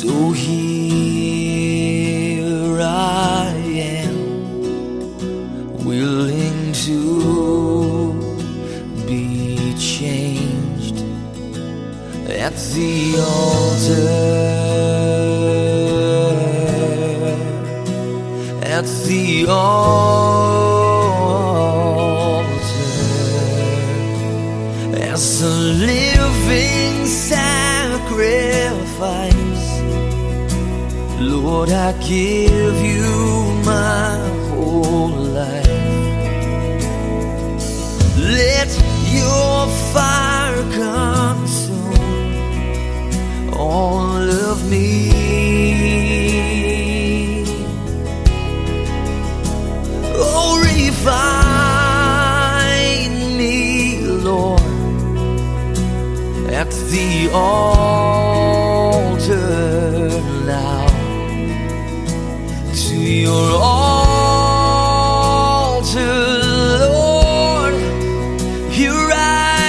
So here I am, willing to be changed at the altar, at the altar, as a living sacrifice. Lord, I give you my whole life. Let your fire consume all of me. Oh, refine me, Lord, at the altar now. To your altar, Lord, here I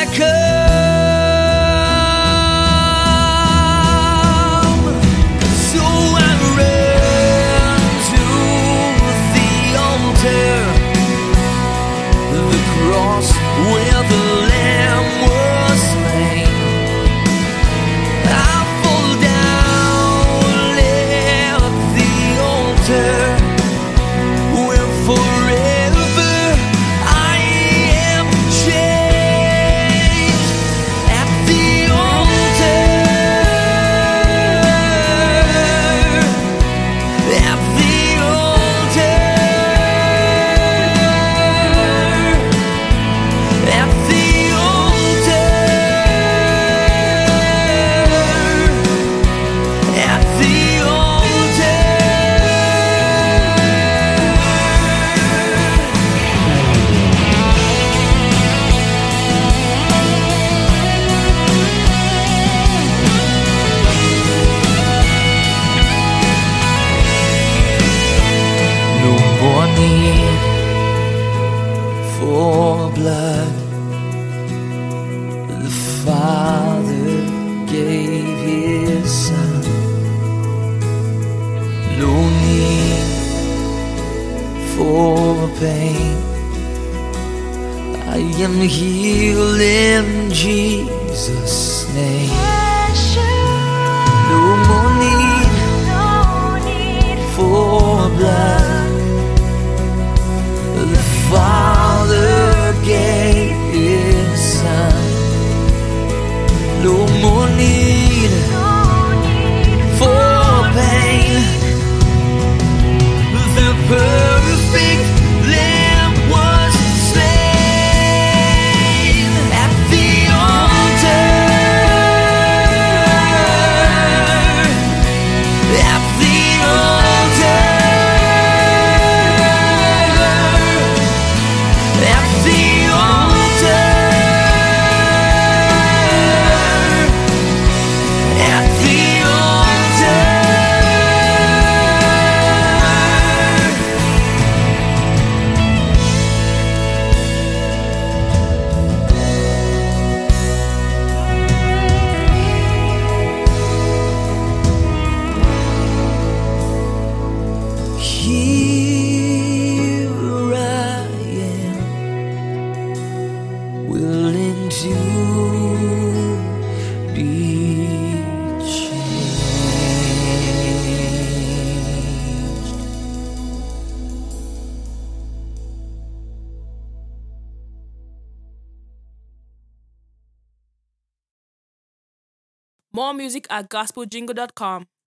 come. So I run to the altar, the cross where the Lamb was slain. I fall down at the altar, where forever I am changed. At the altar, at the altar, at the altar, at the altar. No more need for blood. The Father gave His Son. No need for pain. I am healed in Jesus' name. No more need for blood. The Father gave His Son. No more need for pain. The perfect Lamb was slain at the altar, at the altar, at the altar, at the altar. Here I am, willing to be changed. More music at gospeljingle.com.